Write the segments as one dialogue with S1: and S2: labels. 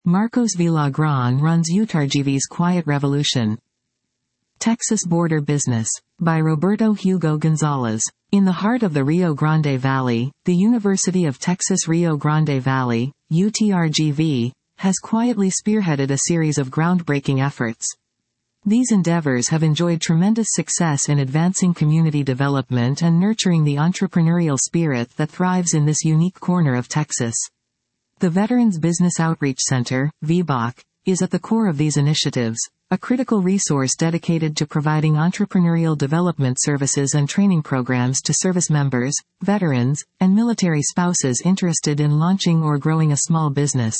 S1: Marcos Villagran runs UTRGV's Quiet Revolution. Texas Border Business. By Roberto Hugo Gonzalez. In the heart of the Rio Grande Valley, the University of Texas Rio Grande Valley, UTRGV, has quietly spearheaded a series of groundbreaking efforts. These endeavors have enjoyed tremendous success in advancing community development and nurturing the entrepreneurial spirit that thrives in this unique corner of Texas. The Veterans Business Outreach Center, VBOC, is at the core of these initiatives, a critical resource dedicated to providing entrepreneurial development services and training programs to service members, veterans, and military spouses interested in launching or growing a small business.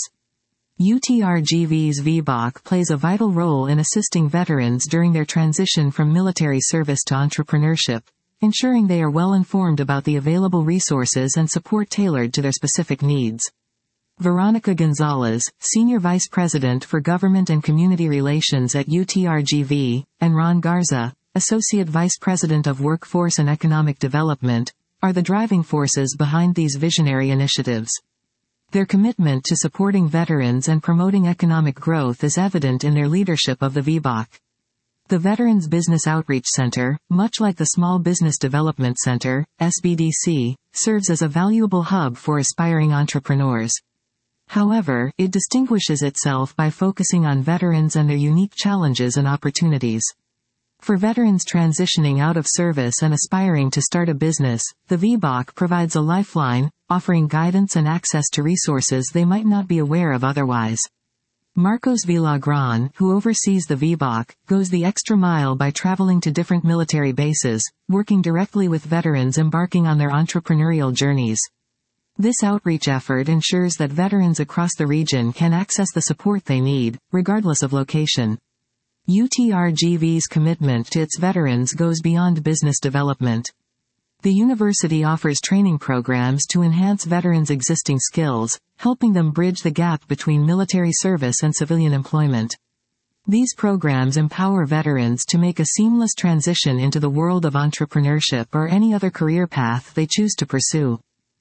S1: UTRGV's VBOC plays a vital role in assisting veterans during their transition from military service to entrepreneurship, ensuring they are well informed about the available resources and support tailored to their specific needs. Veronica Gonzalez, Senior Vice President for Government and Community Relations at UTRGV, and Ron Garza, Associate Vice President of Workforce and Economic Development, are the driving forces behind these visionary initiatives. Their commitment to supporting veterans and promoting economic growth is evident in their leadership of the VBOC. The Veterans Business Outreach Center, much like the Small Business Development Center, SBDC, serves as a valuable hub for aspiring entrepreneurs. However, it distinguishes itself by focusing on veterans and their unique challenges and opportunities. For veterans transitioning out of service and aspiring to start a business, the VBOC provides a lifeline, offering guidance and access to resources they might not be aware of otherwise. Marcos Villagran, who oversees the VBOC, goes the extra mile by traveling to different military bases, working directly with veterans embarking on their entrepreneurial journeys. This outreach effort ensures that veterans across the region can access the support they need, regardless of location. UTRGV's commitment to its veterans goes beyond business development. The university offers training programs to enhance veterans' existing skills, helping them bridge the gap between military service and civilian employment. These programs empower veterans to make a seamless transition into the world of entrepreneurship or any other career path they choose to pursue.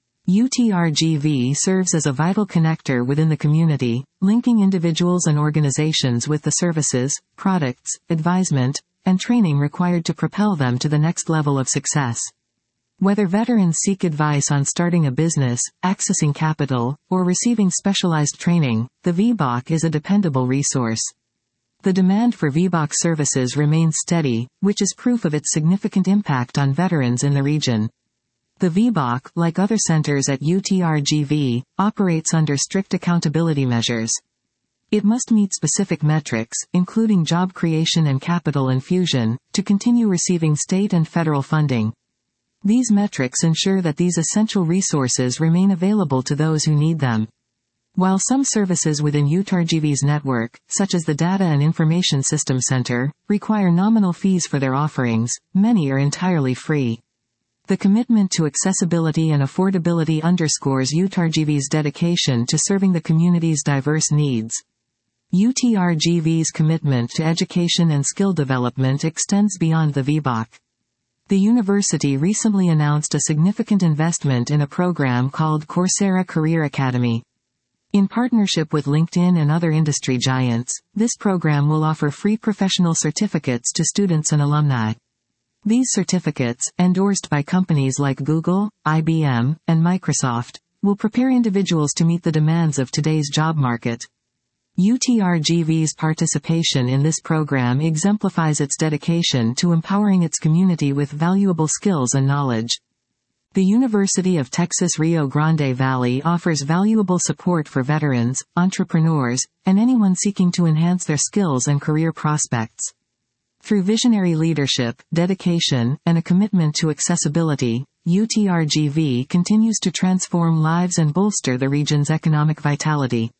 S1: UTRGV serves as a vital connector within the community, linking individuals and organizations with the services, products, advisement, and training required to propel them to the next level of success. Whether veterans seek advice on starting a business, accessing capital, or receiving specialized training, the VBOC is a dependable resource. The demand for VBOC services remains steady, which is proof of its significant impact on veterans in the region. The VBOC, like other centers at UTRGV, operates under strict accountability measures. It must meet specific metrics, including job creation and capital infusion, to continue receiving state and federal funding. These metrics ensure that these essential resources remain available to those who need them. While some services within UTRGV's network, such as the Data and Information System Center, require nominal fees for their offerings, many are entirely free. The commitment to accessibility and affordability underscores UTRGV's dedication to serving the community's diverse needs. UTRGV's commitment to education and skill development extends beyond the VBOC. The university recently announced a significant investment in a program called Coursera Career Academy. In partnership with LinkedIn and other industry giants, this program will offer free professional certificates to students and alumni. These certificates, endorsed by companies like Google, IBM, and Microsoft, will prepare individuals to meet the demands of today's job market. UTRGV's participation in this program exemplifies its dedication to empowering its community with valuable skills and knowledge. The University of Texas Rio Grande Valley offers valuable support for veterans, entrepreneurs, and anyone seeking to enhance their skills and career prospects. Through visionary leadership, dedication, and a commitment to accessibility, UTRGV continues to transform lives and bolster the region's economic vitality.